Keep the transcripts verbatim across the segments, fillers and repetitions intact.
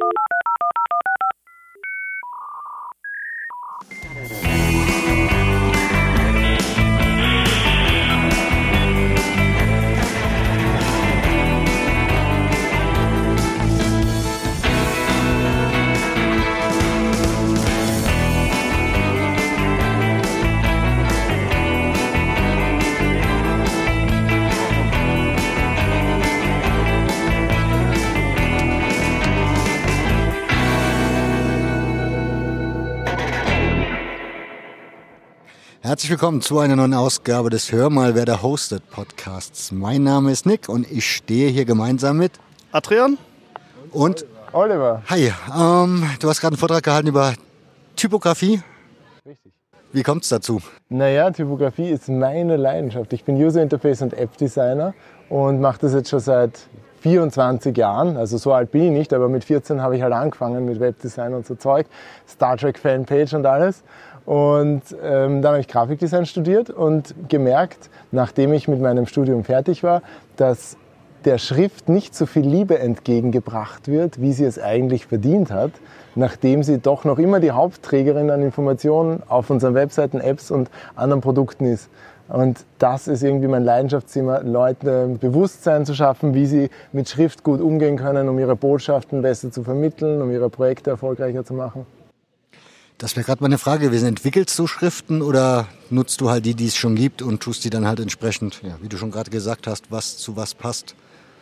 Herzlich willkommen zu einer neuen Ausgabe des Hör mal, wer da hostet Podcasts. Mein Name ist Nick und ich stehe hier gemeinsam mit Adrian und Oliver. Hi, ähm, du hast gerade einen Vortrag gehalten über Typografie. Richtig. Wie kommt es dazu? Naja, Typografie ist meine Leidenschaft. Ich bin User Interface und App Designer und mache das jetzt schon seit vierundzwanzig Jahren. Also so alt bin ich nicht, aber mit vierzehn habe ich halt angefangen mit Webdesign und so Zeug. Star Trek Fanpage und alles. Und ähm, dann habe ich Grafikdesign studiert und gemerkt, nachdem ich mit meinem Studium fertig war, dass der Schrift nicht so viel Liebe entgegengebracht wird, wie sie es eigentlich verdient hat, nachdem sie doch noch immer die Hauptträgerin an Informationen auf unseren Webseiten, Apps und anderen Produkten ist. Und das ist irgendwie mein Leidenschaftsthema, Leuten Bewusstsein zu schaffen, wie sie mit Schrift gut umgehen können, um ihre Botschaften besser zu vermitteln, um ihre Projekte erfolgreicher zu machen. Das wäre gerade meine Frage gewesen. Entwickelst du Schriften oder nutzt du halt die, die es schon gibt und tust die dann halt entsprechend, ja, wie du schon gerade gesagt hast, was zu was passt?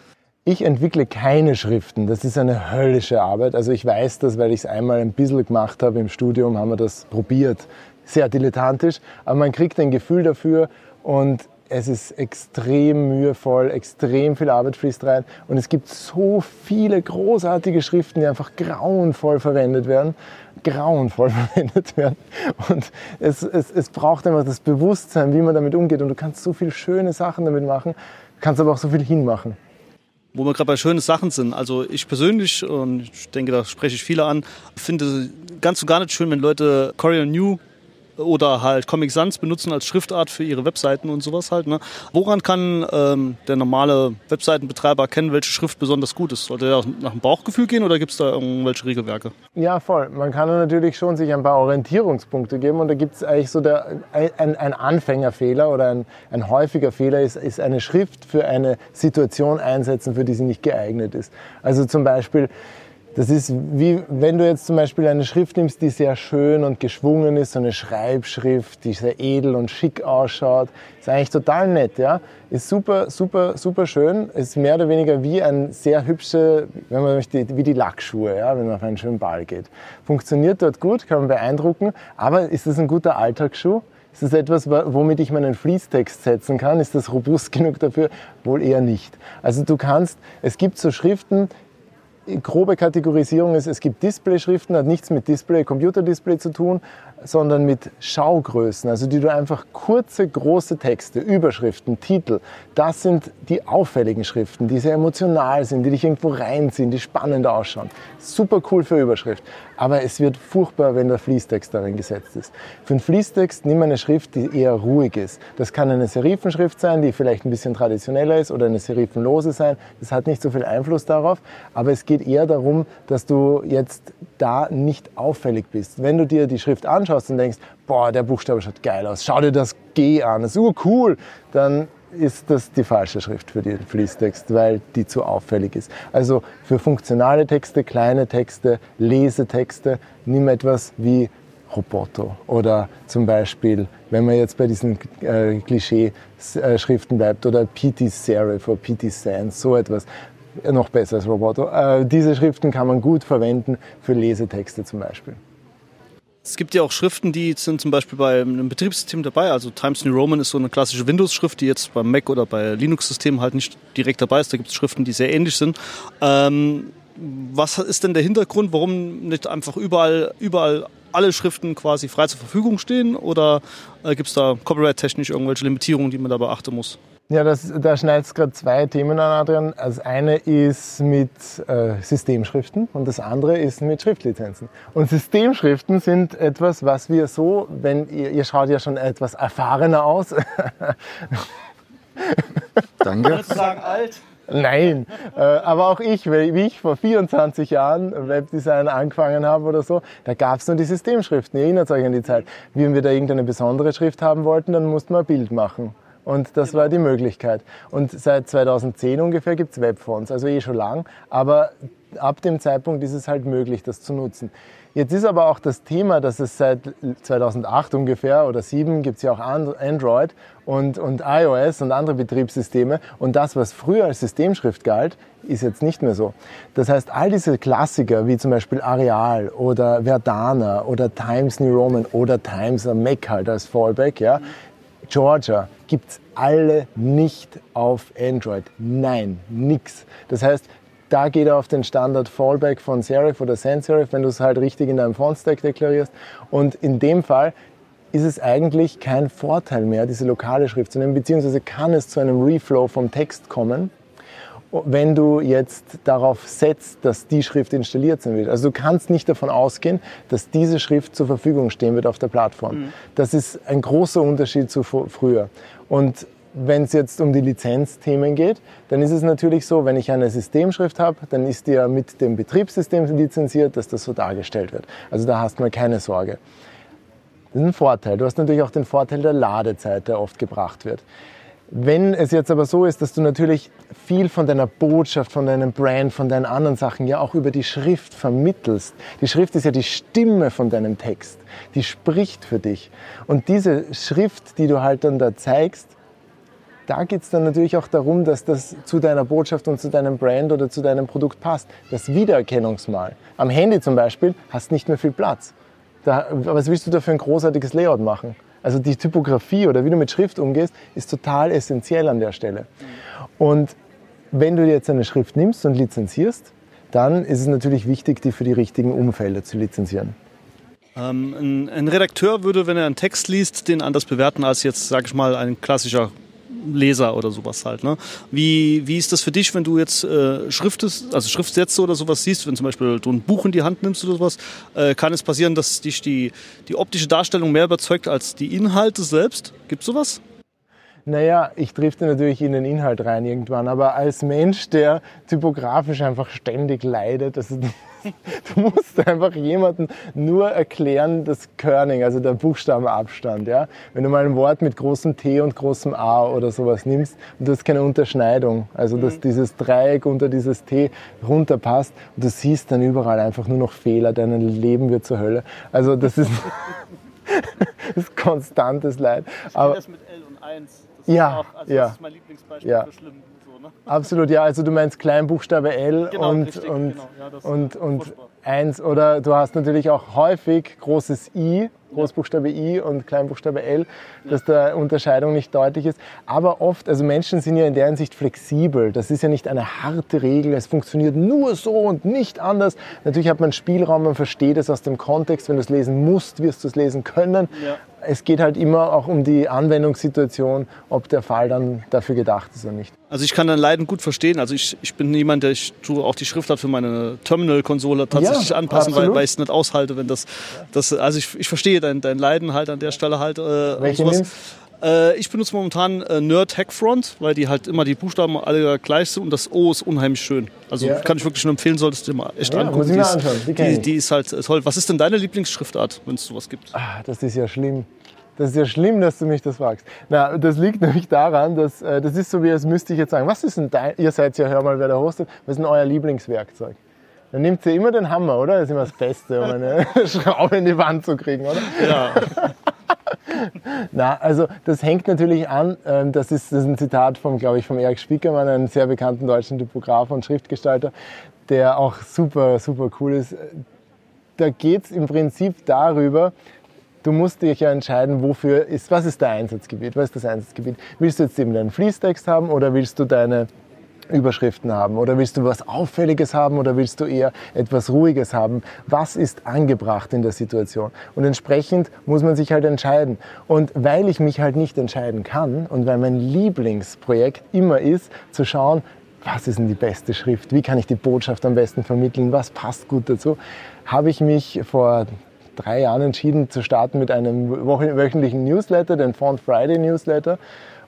Ich entwickle keine Schriften. Das ist eine höllische Arbeit. Also ich weiß das, weil ich es einmal ein bisschen gemacht habe im Studium, haben wir das probiert. Sehr dilettantisch, aber man kriegt ein Gefühl dafür und es ist extrem mühevoll, extrem viel Arbeit fließt rein und es gibt so viele großartige Schriften, die einfach grauenvoll verwendet werden, grauenvoll verwendet werden und es, es, es braucht einfach das Bewusstsein, wie man damit umgeht und du kannst so viele schöne Sachen damit machen, kannst aber auch so viel hinmachen. Wo wir gerade bei schönen Sachen sind, also ich persönlich, und ich denke, da spreche ich viele an, finde ganz und gar nicht schön, wenn Leute Courier New oder halt Comic Sans benutzen als Schriftart für ihre Webseiten und sowas halt. Ne? Woran kann ähm, der normale Webseitenbetreiber erkennen, welche Schrift besonders gut ist? Sollte der nach dem Bauchgefühl gehen oder gibt es da irgendwelche Regelwerke? Ja, voll. Man kann natürlich schon sich ein paar Orientierungspunkte geben und da gibt es eigentlich so der, ein, ein Anfängerfehler oder ein, ein häufiger Fehler ist, ist eine Schrift für eine Situation einsetzen, für die sie nicht geeignet ist. Also zum Beispiel, das ist wie, wenn du jetzt zum Beispiel eine Schrift nimmst, die sehr schön und geschwungen ist, so eine Schreibschrift, die sehr edel und schick ausschaut, ist eigentlich total nett, ja, ist super, super, super schön, ist mehr oder weniger wie ein sehr hübsche, wenn man möchte, wie die Lackschuhe, ja, wenn man auf einen schönen Ball geht. Funktioniert dort gut, kann man beeindrucken, aber ist das ein guter Alltagsschuh? Ist das etwas, womit ich meinen Fließtext setzen kann? Ist das robust genug dafür? Wohl eher nicht. Also du kannst, es gibt so Schriften, grobe Kategorisierung ist, es gibt Displayschriften, hat nichts mit Display, Computerdisplay zu tun, sondern mit Schaugrößen, also die du einfach kurze, große Texte, Überschriften, Titel, das sind die auffälligen Schriften, die sehr emotional sind, die dich irgendwo reinziehen, die spannend ausschauen. Super cool für Überschrift, aber es wird furchtbar, wenn der Fließtext darin gesetzt ist. Für einen Fließtext nimm eine Schrift, die eher ruhig ist. Das kann eine Serifenschrift sein, die vielleicht ein bisschen traditioneller ist oder eine serifenlose sein. Das hat nicht so viel Einfluss darauf, aber es geht eher darum, dass du jetzt da nicht auffällig bist. Wenn du dir die Schrift anschaust und denkst, boah, der Buchstabe schaut geil aus, schau dir das G an, das ist urcool, dann ist das die falsche Schrift für den Fließtext, weil die zu auffällig ist. Also für funktionale Texte, kleine Texte, Lesetexte, nimm etwas wie Roboto oder zum Beispiel, wenn man jetzt bei diesen äh, Klischee-Schriften bleibt, oder P T Serif oder P T Sans, so etwas. Noch besser als Roboto. Äh, diese Schriften kann man gut verwenden für Lesetexte zum Beispiel. Es gibt ja auch Schriften, die sind zum Beispiel bei einem Betriebssystem dabei. Also Times New Roman ist so eine klassische Windows-Schrift, die jetzt beim Mac oder bei Linux-Systemen halt nicht direkt dabei ist. Da gibt es Schriften, die sehr ähnlich sind. Ähm, was ist denn der Hintergrund, warum nicht einfach überall, überall alle Schriften quasi frei zur Verfügung stehen? Oder äh, gibt es da copyright-technisch irgendwelche Limitierungen, die man da beachten muss? Ja, das, da schneidest du gerade zwei Themen an, Adrian. Das eine ist mit äh, Systemschriften und das andere ist mit Schriftlizenzen. Und Systemschriften sind etwas, was wir so, wenn ihr, ihr schaut ja schon etwas erfahrener aus. Danke. Ich würde sagen alt. Nein, äh, aber auch ich, wie ich vor vierundzwanzig Jahren Webdesign angefangen habe oder so, da gab es nur die Systemschriften. Ihr erinnert euch an die Zeit. Wenn wir da irgendeine besondere Schrift haben wollten, dann mussten wir ein Bild machen. Und das war die Möglichkeit. Und seit zweitausendzehn ungefähr gibt es Webfonts, also eh schon lang. Aber ab dem Zeitpunkt ist es halt möglich, das zu nutzen. Jetzt ist aber auch das Thema, dass es seit zweitausendacht ungefähr oder zweitausendsieben gibt es ja auch Android und, und iOS und andere Betriebssysteme. Und das, was früher als Systemschrift galt, ist jetzt nicht mehr so. Das heißt, all diese Klassiker wie zum Beispiel Arial oder Verdana oder Times New Roman oder Times Mac halt als Fallback, ja, Georgia gibt's alle nicht auf Android. Nein, nix. Das heißt, da geht er auf den Standard Fallback von Serif oder Sans Serif, wenn du es halt richtig in deinem Font-Stack deklarierst. Und in dem Fall ist es eigentlich kein Vorteil mehr, diese lokale Schrift zu nehmen, beziehungsweise kann es zu einem Reflow vom Text kommen, wenn du jetzt darauf setzt, dass die Schrift installiert sein wird. Also du kannst nicht davon ausgehen, dass diese Schrift zur Verfügung stehen wird auf der Plattform. Mhm. Das ist ein großer Unterschied zu früher. Und wenn es jetzt um die Lizenzthemen geht, dann ist es natürlich so, wenn ich eine Systemschrift habe, dann ist die ja mit dem Betriebssystem lizenziert, dass das so dargestellt wird. Also da hast du mal keine Sorge. Das ist ein Vorteil. Du hast natürlich auch den Vorteil der Ladezeit, der oft gebracht wird. Wenn es jetzt aber so ist, dass du natürlich viel von deiner Botschaft, von deinem Brand, von deinen anderen Sachen ja auch über die Schrift vermittelst. Die Schrift ist ja die Stimme von deinem Text. Die spricht für dich. Und diese Schrift, die du halt dann da zeigst, da geht es dann natürlich auch darum, dass das zu deiner Botschaft und zu deinem Brand oder zu deinem Produkt passt. Das Wiedererkennungsmal. Am Handy zum Beispiel hast nicht mehr viel Platz. Da, was willst du da für ein großartiges Layout machen? Also die Typografie oder wie du mit Schrift umgehst, ist total essentiell an der Stelle. Und wenn du jetzt eine Schrift nimmst und lizenzierst, dann ist es natürlich wichtig, die für die richtigen Umfelder zu lizenzieren. Ähm, ein, ein Redakteur würde, wenn er einen Text liest, den anders bewerten als jetzt, sag ich mal, ein klassischer Leser oder sowas halt. Ne? Wie, wie ist das für dich, wenn du jetzt äh, Schriftest, also Schriftsätze oder sowas siehst, wenn zum Beispiel du ein Buch in die Hand nimmst oder sowas, äh, kann es passieren, dass dich die, die optische Darstellung mehr überzeugt als die Inhalte selbst? Gibt's sowas? Naja, ich drifte natürlich in den Inhalt rein irgendwann, aber als Mensch, der typografisch einfach ständig leidet, das ist, du musst einfach jemandem nur erklären, das Kerning, also der Buchstabenabstand. Ja? Wenn du mal ein Wort mit großem T und großem A oder sowas nimmst und du hast keine Unterschneidung, also dass dieses Dreieck unter dieses T runterpasst und du siehst dann überall einfach nur noch Fehler, dein Leben wird zur Hölle. Also das ist, das ist konstantes Leid. Ich kenne das mit L und eins. Das ja, ist auch, also ja. Das ist mein Lieblingsbeispiel ja. für schlimm. So, ne? Absolut, ja. Also du meinst Kleinbuchstabe L genau, und, richtig, und, genau. Ja, das und, ist und eins. Oder du hast natürlich auch häufig großes I, Großbuchstabe I und Kleinbuchstabe L, dass da Unterscheidung nicht deutlich ist. Aber oft, also Menschen sind ja in der Hinsicht flexibel. Das ist ja nicht eine harte Regel, es funktioniert nur so und nicht anders. Natürlich hat man Spielraum, man versteht es aus dem Kontext. Wenn du es lesen musst, wirst du es lesen können. Ja. Es geht halt immer auch um die Anwendungssituation, ob der Fall dann dafür gedacht ist oder nicht. Also ich kann dein Leiden gut verstehen. Also ich, ich bin jemand, der ich tue auch die Schriftart für meine Terminal-Konsole tatsächlich ja, anpassen, weil, weil ich es nicht aushalte, wenn das, das also ich, ich verstehe dein, dein Leiden halt an der Stelle halt. Äh, Welche nimmst? Äh, ich benutze momentan äh, Nerd Hackfront, weil die halt immer die Buchstaben alle gleich sind und das O ist unheimlich schön. Also ja. kann ich wirklich nur empfehlen, solltest du dir mal echt ja, angucken. Muss ich die, mir ist, anschauen. Die, die, die ist halt toll. Was ist denn deine Lieblingsschriftart, wenn es sowas gibt? Ah, das ist ja schlimm. Das ist ja schlimm, dass du mich das fragst. Na, das liegt nämlich daran, dass äh, das ist so, wie als müsste ich jetzt sagen, was ist denn dein, ihr seid ja, hör mal, wer da hostet, was ist denn euer Lieblingswerkzeug? Dann nimmt ihr immer den Hammer, oder? Das ist immer das Beste, um eine Schraube in die Wand zu kriegen, oder? Ja. Na, also das hängt natürlich an, ähm, das, ist, das ist ein Zitat vom, glaube ich, vom Erich Spiekermann, einem sehr bekannten deutschen Typograf und Schriftgestalter, der auch super, super cool ist. Da geht es im Prinzip darüber, du musst dich ja entscheiden, wofür ist, was ist dein Einsatzgebiet, was ist das Einsatzgebiet? Willst du jetzt eben deinen Fließtext haben oder willst du deine Überschriften haben oder willst du was Auffälliges haben oder willst du eher etwas Ruhiges haben? Was ist angebracht in der Situation? Und entsprechend muss man sich halt entscheiden. Und weil ich mich halt nicht entscheiden kann und weil mein Lieblingsprojekt immer ist, zu schauen, was ist denn die beste Schrift? Wie kann ich die Botschaft am besten vermitteln? Was passt gut dazu? Habe ich mich vor drei Jahren entschieden zu starten mit einem wöchentlichen Newsletter, den Font Friday Newsletter.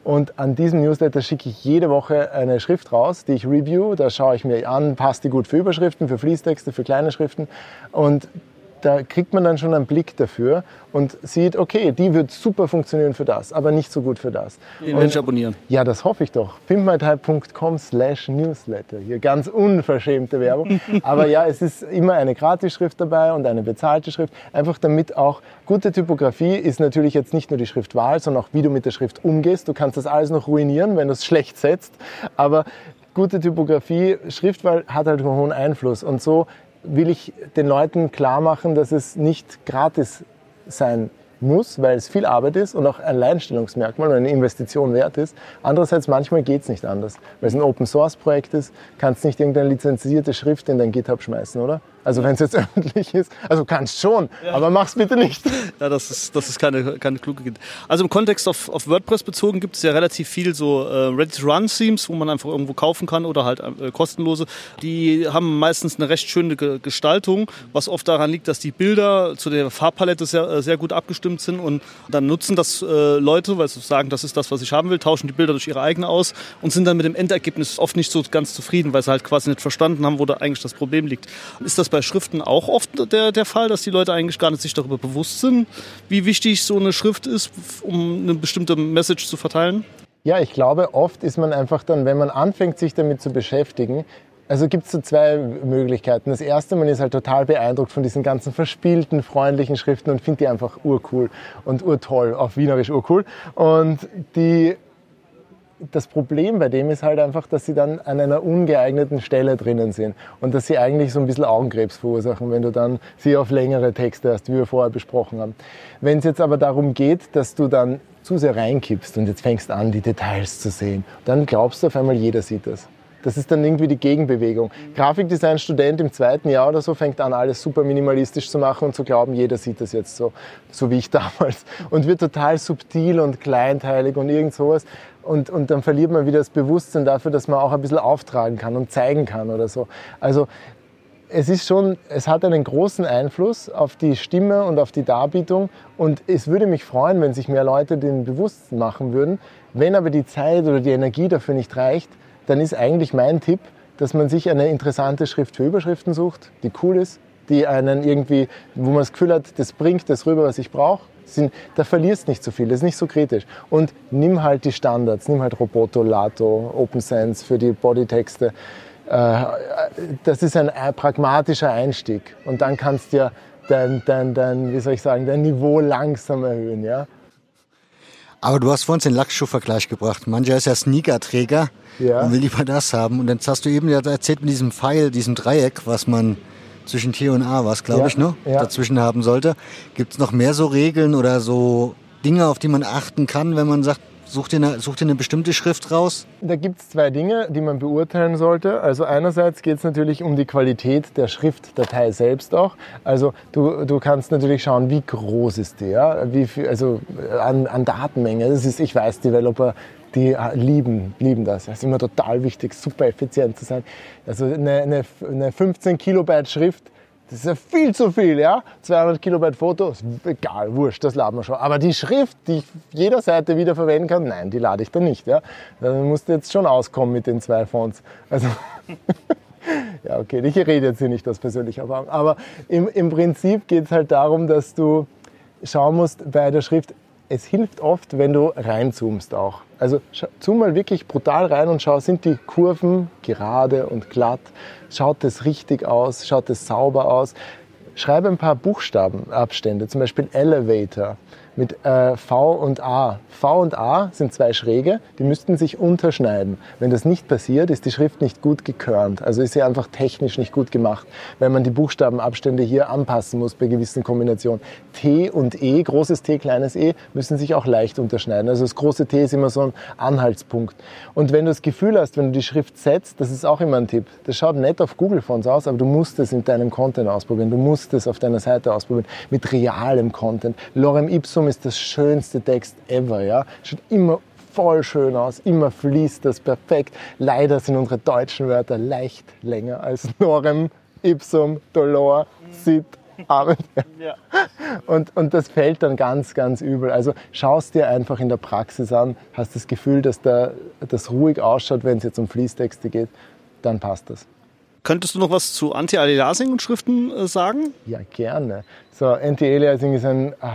Und an diesem Newsletter schicke ich jede Woche eine Schrift raus, die ich review. Da schaue ich mir an, passt die gut für Überschriften, für Fließtexte, für kleine Schriften. Und da kriegt man dann schon einen Blick dafür und sieht, okay, die wird super funktionieren für das, aber nicht so gut für das. Den werde ich abonnieren. Ja, das hoffe ich doch. pimpmytype punkt com slash newsletter. Hier ganz unverschämte Werbung. Aber ja, es ist immer eine Gratisschrift dabei und eine bezahlte Schrift. Einfach damit auch gute Typografie ist natürlich jetzt nicht nur die Schriftwahl, sondern auch wie du mit der Schrift umgehst. Du kannst das alles noch ruinieren, wenn du es schlecht setzt. Aber gute Typografie, Schriftwahl hat halt einen hohen Einfluss. Und so will ich den Leuten klar machen, dass es nicht gratis sein muss, weil es viel Arbeit ist und auch ein Alleinstellungsmerkmal und eine Investition wert ist. Andererseits, manchmal geht es nicht anders. Weil es ein Open-Source-Projekt ist, kannst du nicht irgendeine lizenzierte Schrift in dein GitHub schmeißen, oder? Also wenn es jetzt öffentlich ist, also kannst schon, ja. aber mach's bitte nicht. Ja, das ist, das ist keine, keine kluge Idee. Also im Kontext auf, auf WordPress bezogen gibt es ja relativ viel so äh, Ready-to-Run-Themes, wo man einfach irgendwo kaufen kann oder halt äh, kostenlose. Die haben meistens eine recht schöne Ge- Gestaltung, was oft daran liegt, dass die Bilder zu der Farbpalette sehr, äh, sehr gut abgestimmt sind und dann nutzen das äh, Leute, weil sie sagen, das ist das, was ich haben will, tauschen die Bilder durch ihre eigene aus und sind dann mit dem Endergebnis oft nicht so ganz zufrieden, weil sie halt quasi nicht verstanden haben, wo da eigentlich das Problem liegt. Ist das bei Schriften auch oft der, der Fall, dass die Leute eigentlich gar nicht sich darüber bewusst sind, wie wichtig so eine Schrift ist, um eine bestimmte Message zu verteilen? Ja, ich glaube, oft ist man einfach dann, wenn man anfängt, sich damit zu beschäftigen, also gibt es so zwei Möglichkeiten. Das erste, man ist halt total beeindruckt von diesen ganzen verspielten, freundlichen Schriften und findet die einfach urcool und urtoll, auf Wienerisch urcool. Und die Das Problem bei dem ist halt einfach, dass sie dann an einer ungeeigneten Stelle drinnen sind und dass sie eigentlich so ein bisschen Augenkrebs verursachen, wenn du dann sie auf längere Texte hast, wie wir vorher besprochen haben. Wenn es jetzt aber darum geht, dass du dann zu sehr reinkippst und jetzt fängst an, die Details zu sehen, dann glaubst du auf einmal, jeder sieht das. Das ist dann irgendwie die Gegenbewegung. Grafikdesign-Student im zweiten Jahr oder so fängt an, alles super minimalistisch zu machen und zu glauben, jeder sieht das jetzt so, so wie ich damals. Und wird total subtil und kleinteilig und irgend sowas. Und, und dann verliert man wieder das Bewusstsein dafür, dass man auch ein bisschen auftragen kann und zeigen kann oder so. Also es ist schon, es hat einen großen Einfluss auf die Stimme und auf die Darbietung. Und es würde mich freuen, wenn sich mehr Leute den bewusst machen würden. Wenn aber die Zeit oder die Energie dafür nicht reicht, dann ist eigentlich mein Tipp, dass man sich eine interessante Schrift für Überschriften sucht, die cool ist, die einen irgendwie, wo man das Gefühl hat, das bringt das rüber, was ich brauche. Da verlierst nicht so viel, das ist nicht so kritisch. Und nimm halt die Standards, nimm halt Roboto, Lato, OpenSense für die Bodytexte. Das ist ein pragmatischer Einstieg. Und dann kannst du ja dein, dein, dein, wie soll ich sagen, dein Niveau langsam erhöhen, ja. Aber du hast vorhin den Lackschuh-Vergleich gebracht. Mancher ist ja Sneakerträger ja. und will lieber das haben. Und jetzt hast du eben ja erzählt mit diesem Pfeil, diesem Dreieck, was man zwischen T und A, was glaube ja. ich, ne? Ja. dazwischen haben sollte. Gibt es noch mehr so Regeln oder so Dinge, auf die man achten kann, wenn man sagt, such dir eine, such dir eine bestimmte Schrift raus? Da gibt es zwei Dinge, die man beurteilen sollte. Also einerseits geht es natürlich um die Qualität der Schriftdatei selbst auch. Also du, du kannst natürlich schauen, wie groß ist die, ja? Wie viel, also an, an Datenmenge. Das ist, ich weiß, Developer, die lieben, lieben das. Es ist immer total wichtig, super effizient zu sein. Also eine, eine, eine fünfzehn Kilobyte Schrift, das ist ja viel zu viel, ja? zweihundert Kilobyte Foto, ist egal, wurscht, das laden wir schon. Aber die Schrift, die ich jeder Seite wieder verwenden kann, nein, die lade ich dann nicht, ja? Dann musst du jetzt schon auskommen mit den zwei Fonts. Also ja, okay, ich rede jetzt hier nicht aus persönlicher Erfahrung. Aber im, im Prinzip geht es halt darum, dass du schauen musst bei der Schrift, es hilft oft, wenn du reinzoomst auch. Also zoom mal wirklich brutal rein und schau, sind die Kurven gerade und glatt? Schaut das richtig aus? Schaut das sauber aus? Schreibe ein paar Buchstabenabstände, zum Beispiel Elevator mit äh, V und A. V und A sind zwei Schräge, die müssten sich unterschneiden. Wenn das nicht passiert, ist die Schrift nicht gut gekörnt. Also ist sie einfach technisch nicht gut gemacht, weil man die Buchstabenabstände hier anpassen muss bei gewissen Kombinationen. T und E, großes T, kleines E, müssen sich auch leicht unterschneiden. Also das große T ist immer so ein Anhaltspunkt. Und wenn du das Gefühl hast, wenn du die Schrift setzt, das ist auch immer ein Tipp. Das schaut nett auf Google Fonts aus, aber du musst es in deinem Content ausprobieren. Du musst es auf deiner Seite ausprobieren. Mit realem Content. Lorem Ipsum ist das schönste Text ever, ja. Schaut immer voll schön aus, immer fließt das perfekt. Leider sind unsere deutschen Wörter leicht länger als Lorem Ipsum, Dolor, Sit, Abend. Ja. Und, und das fällt dann ganz, ganz übel. Also schau es dir einfach in der Praxis an, hast das Gefühl, dass da, das ruhig ausschaut, wenn es jetzt um Fließtexte geht, dann passt das. Könntest du noch was zu Anti-Aliasing und Schriften äh, sagen? Ja, gerne. So, Anti-Aliasing ist ein... Ah.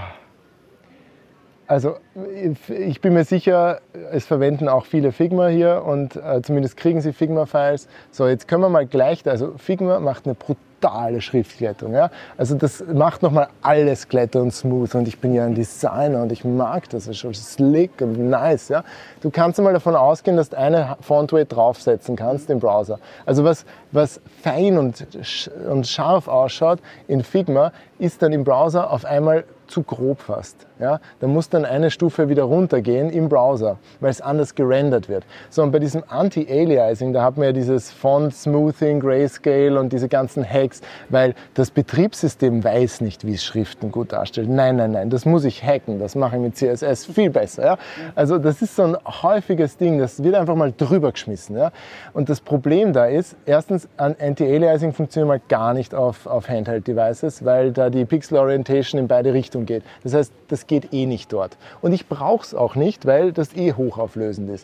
Also ich bin mir sicher, es verwenden auch viele Figma hier und äh, zumindest kriegen sie Figma-Files. So, jetzt können wir mal gleich, also Figma macht eine brutale Schriftglättung. Ja? Also das macht nochmal alles glatter und smooth und ich bin ja ein Designer und ich mag das, das ist schon slick und nice. Ja? Du kannst mal davon ausgehen, dass du eine Fontweight draufsetzen kannst im Browser. Also was, was fein und, und scharf ausschaut in Figma, ist dann im Browser auf einmal zu grob fast. Ja? Da muss dann eine Stufe wieder runtergehen im Browser, weil es anders gerendert wird. So, und bei diesem Anti-Aliasing, da hat man ja dieses Font Smoothing, Grayscale und diese ganzen Hacks, weil das Betriebssystem weiß nicht, wie es Schriften gut darstellt. Nein, nein, nein, das muss ich hacken, das mache ich mit C S S viel besser. Ja? Also das ist so ein häufiges Ding, das wird einfach mal drüber geschmissen. Ja? Und das Problem da ist, erstens, Anti-Aliasing funktioniert mal gar nicht auf, auf Handheld-Devices, weil da die Pixel-Orientation in beide Richtungen geht. Das heißt, das geht eh nicht dort. Und ich brauche es auch nicht, weil das eh hochauflösend ist.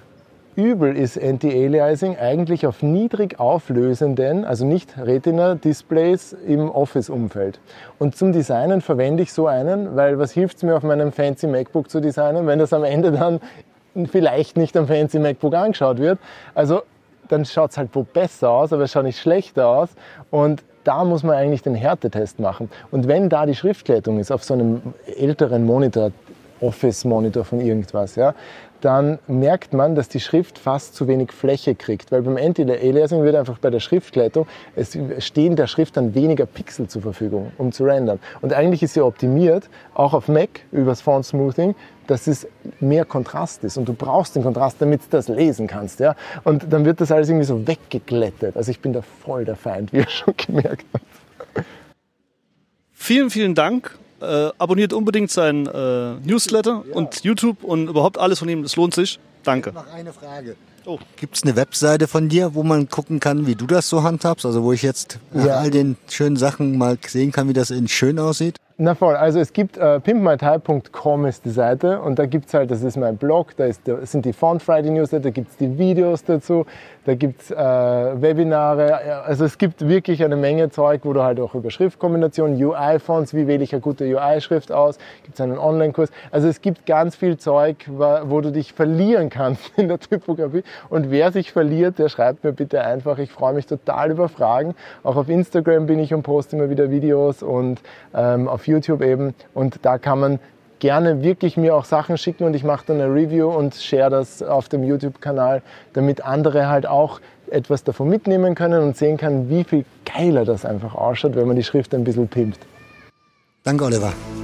Übel ist Anti-Aliasing eigentlich auf niedrig auflösenden, also nicht Retina-Displays im Office-Umfeld. Und zum Designen verwende ich so einen, weil was hilft es mir auf meinem fancy MacBook zu designen, wenn das am Ende dann vielleicht nicht am fancy MacBook angeschaut wird. Also dann schaut es halt wo besser aus, aber es schaut nicht schlechter aus. Und da muss man eigentlich den Härtetest machen. Und wenn da die Schriftglättung ist, auf so einem älteren Monitor, Office-Monitor von irgendwas, ja, dann merkt man, dass die Schrift fast zu wenig Fläche kriegt. Weil beim Anti-Aliasing wird einfach bei der Schriftglättung, es stehen der Schrift dann weniger Pixel zur Verfügung, um zu rendern. Und eigentlich ist sie optimiert, auch auf Mac, übers Font Smoothing, dass es mehr Kontrast ist. Und du brauchst den Kontrast, damit du das lesen kannst. Ja? Und dann wird das alles irgendwie so weggeglättet. Also ich bin da voll der Feind, wie ihr schon gemerkt habt. Vielen, vielen Dank. Äh, abonniert unbedingt seinen äh, Newsletter ja. und YouTube und überhaupt alles von ihm. Das lohnt sich. Danke. Ich habe noch eine Frage. Oh. Gibt es eine Webseite von dir, wo man gucken kann, wie du das so handhabst? Also wo ich jetzt nach ja. all den schönen Sachen mal sehen kann, wie das in schön aussieht? Na voll, also es gibt äh, pimp my type punkt com ist die Seite und da gibt es halt, das ist mein Blog, da ist, da sind die Font Friday Newsletter, da gibt es die Videos dazu, da gibt es äh, Webinare, also es gibt wirklich eine Menge Zeug, wo du halt auch über Schriftkombinationen, U I-Fonts, wie wähle ich eine gute U I-Schrift aus, gibt es einen Online-Kurs, also es gibt ganz viel Zeug, wo du dich verlieren kannst in der Typografie und wer sich verliert, der schreibt mir bitte einfach, ich freue mich total über Fragen, auch auf Instagram bin ich und poste immer wieder Videos und ähm, auf YouTube eben und da kann man gerne wirklich mir auch Sachen schicken und ich mache dann eine Review und share das auf dem YouTube-Kanal, damit andere halt auch etwas davon mitnehmen können und sehen können, wie viel geiler das einfach ausschaut, wenn man die Schrift ein bisschen pimpt. Danke, Oliver.